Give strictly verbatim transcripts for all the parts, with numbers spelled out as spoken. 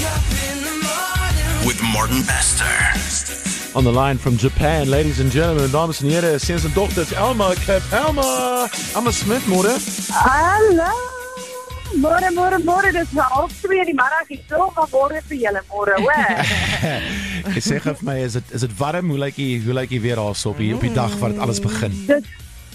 With Martin Bester. On the line from Japan, ladies and gentlemen, dames en heren, seuns en dogters, Elma Kip, Elma, Elma Smith, môre. Hallo. Môre, môre, môre, dit is half twee in die middag, ek sê maar môre vir julle, môre, hoor. Ek sê vir my, is dit is dit warm? Hoe lyk die hoe lyk die weer daar so op die op die dag waar dit alles begin? Dit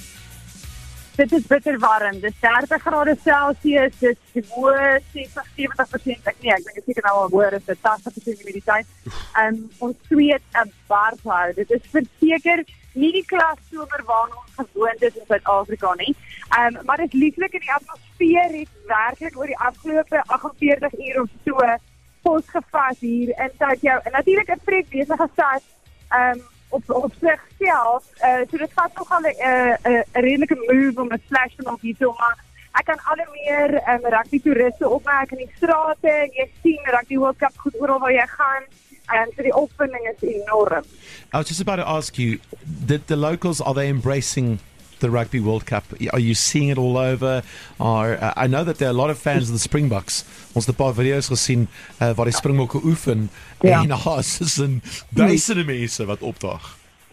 Dit is bitter warm. Dis dertig grade Celsius, dis die hoë sestig, sewentig persent. Ek nee, ek dink dit seker nou al hoër is dit tachtig persent humiditeit. Um ons sweet 'n barshou. Dit is verseker nie die klas somer waarna ons gewoond is in Suid-Afrika nie. Um maar dit lieflik in die atmosfeer het werklik oor die afgelope agt en veertig uur of so posgevas hier in Tokyo. En natuurlik 'n pret besige stad. Um op op sigself, uh, so dit gaat nogal 'n uh, uh, redelike move om 'n splash te maak hierso, maar ek kan al meer um, rugby toeriste opmerk in die strate. Jy sien rugby World Cup goed oral waar jy gaan, en so die opwinding is enorm. I was just about to ask you, did the locals, are they embracing the Rugby World Cup? Are you seeing it all over? Or uh, I know that there are a lot of fans of the Springboks. Ons het 'n paar video's gesien uh, waar die Springbokke oefen Ja. en daar is 'n duisende mense wat opdaag.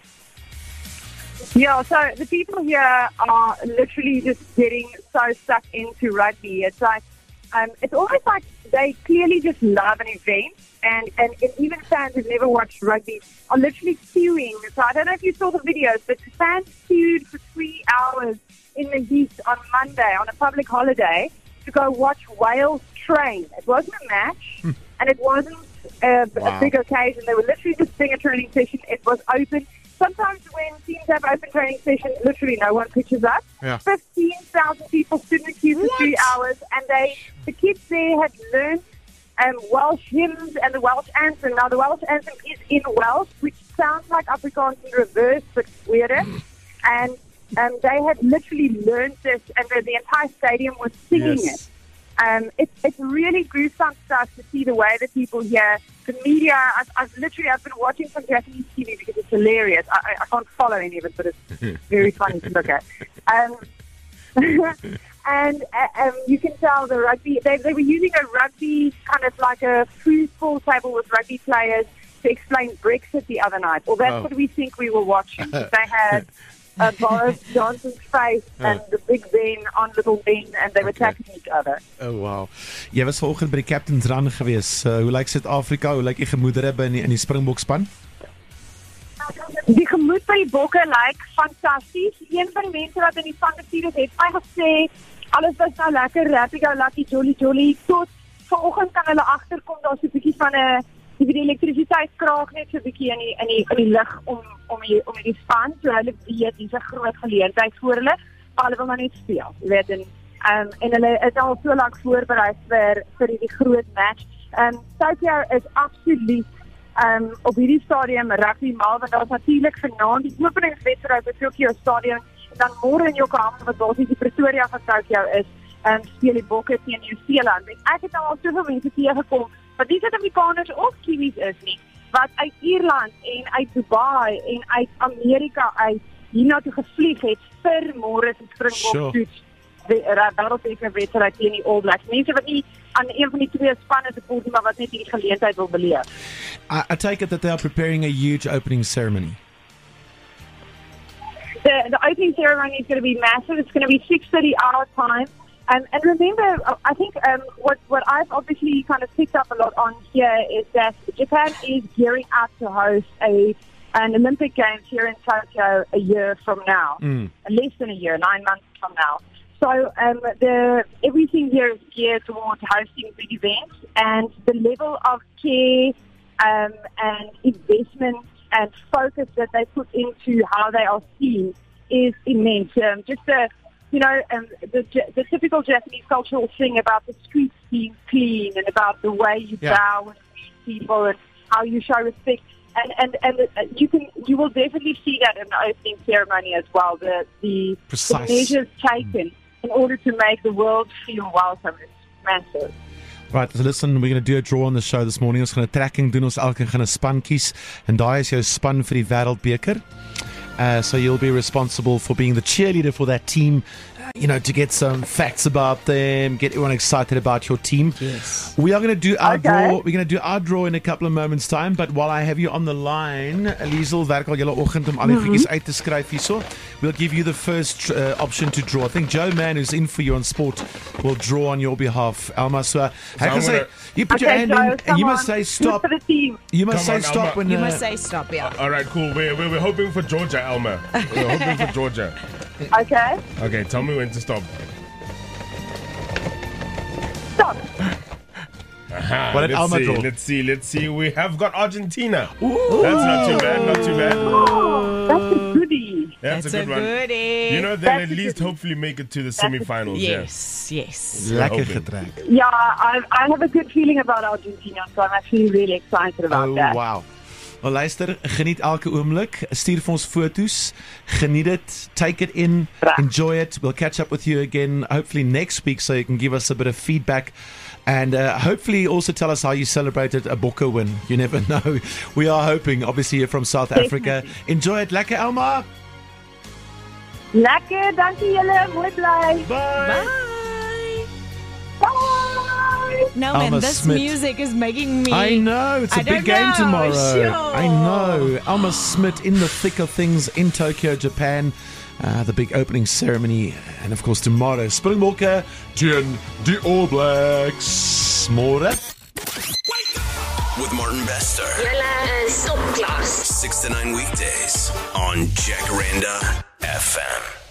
Yeah, so the people here are literally just getting so stuck into rugby. It's like, um, it's almost like they clearly just love an event, and, and, and even fans who've never watched rugby are literally queuing. So I don't know if you saw the videos, but the fans queued for three hours in the heat on Monday on a public holiday to go watch Wales train. It wasn't a match, and it wasn't a, Wow. a big occasion. They were literally just doing a training session. It was open. Sometimes when teams have open training sessions, literally no one pitches up. Yeah. fifteen thousand people stood in the queue for three hours, and they, the kids there had learned um, Welsh hymns and the Welsh anthem. Now, the Welsh anthem is in Welsh, which sounds like Afrikaans in reverse, but weirder. And um, they had literally learned this, and the, the entire stadium was singing Yes. it. Um, it's it's really gruesome stuff to see the way that people here, the media. I've, I've literally I've been watching some Japanese T V because it's hilarious. I, I, I can't follow any of it, but it's very funny to look at. Um, and uh, um, you can tell the rugby. They they were using a rugby kind of like a foosball table with rugby players to explain Brexit the other night. Or that's Oh. what we think we were watching. They had uh, Boris Johnson's face and the Big Ben on Little Ben, and they were Okay. attacking each other. Oh wow. Jy was vanoggend by die Captain's Run gewees. Uh, hoe lyk Suid-Afrika? Hoe lyk die gemoedere by in die, in die Springbok span? Die gemoed by die bokke lyk fantasties. Een van die mense wat in die span bestuur het, het my gesê alles was nou lekker, happy go lucky, jolly jolly. Tot vanoggend kan hulle agterkom daar's 'n bietjie van 'n die die elektrisiteitskraag net so 'n bietjie in die in die in die lug om om die om die span, so hulle weet dis 'n groot geleentheid vir hulle. Maar hulle wil maar net speel. Jy weet en um, en hulle is al so lank voorberei vir vir die groot match. Um Tokyo is absoluut um op hierdie stadium rugby mal, want daar's natuurlik vanaand die openingswedstryd by Tokyo Stadium en dan môre in Yokohama wat basies die Pretoria van Tokyo is, um speel die Bokke teen Nieu-Seeland. En ek het nou al soveel mense teëgekom wat nie Suid-Afrikaners of Kiwis is nie, wat uit Ierland en uit Dubai en uit Amerika uit hiernatoe gevlieg het vir môre se Springbok Sure. toets die wêreldbeker wedstryd teen die All Blacks. Mense wat nie aan een van die twee spanne support nie, maar wat net hierdie geleentheid wil beleef. I, I take it that they are preparing a huge opening ceremony. The, the opening ceremony is going to be massive. It's going to be six thirty our time. Um, and remember, uh, I think um, what, what I've obviously kind of picked up a lot on here is that Japan is gearing up to host a an Olympic Games here in Tokyo a year from now. Mm. Less than a year, nine months from now. So um, the everything here is geared towards hosting big events, and the level of care um, and investment and focus that they put into how they are seen is immense. Um, just the, you know, um, the, the typical Japanese cultural thing about the streets being clean and about the way you Yeah. bow and meet people and how you show respect. And and and uh, you can you will definitely see that in the opening ceremony as well. The the, the Precise. measures taken in order to make the world feel welcome is massive. Right, so listen, we're going to do a draw on the show this morning. Ons gaan 'n trekking doen, ons elkeen gaan 'n span kies en daai is jou span vir die Wêreldbeker. Uh, so you'll be responsible for being the cheerleader for that team. you know, to get some facts about them, get everyone excited about your team. Yes. We are going to do our Okay. draw. We're going to do our draw in a couple of moments' time. But while I have you on the line, Liesel, werk al julle oggend om al die goedjies uit te skryf hierso. We'll give you the first uh, option to draw. I think Joe Mann, who's in for you on sport, will draw on your behalf. Elma, so uh, So I can I'm say, gonna- you put your Okay, hand Joe, in and come you must on. say Good stop. for the team. You must Come say on, stop Alma. when You uh, must say stop, yeah. All right, cool. We're, we're, we're hoping for Georgia, Elma. We're hoping for Georgia. Okay. Okay, tell me when to stop. Stop. Aha, What did let's Alma see, draw? let's see, let's see. We have got Argentina. That's not too bad, not too bad. Oh, that's a goodie. That's, That's a a good one. goodie. You know, they'll That's at a least good- hopefully make it to the semifinals. Yes, yes. lekker hoping. getrek. Yeah, I, I have a good feeling about Argentina, so I'm actually really excited about Oh, that. wow. Wel luister, geniet elke oomblik. Stuur vir ons foto's. Geniet it. Take it in. Right. Enjoy it. We'll catch up with you again hopefully next week so you can give us a bit of feedback. And uh, hopefully also tell us how you celebrated a Bokke win. You never know. We are hoping. Obviously you're from South Africa. Enjoy it. Lekker, Elma. Lekker, dankie julle, mooi bly. Bye. Bye. Bye. No, Alma man, this Smit. music is making me... I know. It's a I big don't game know, tomorrow. sure. I know. Alma Smit in the thick of things in Tokyo, Japan. Uh, the big opening ceremony. And of course tomorrow, Springbokke teen die All Blacks. Môre. With Martin Bester. Julle is opklas. six to nine weekdays on Jacaranda F M.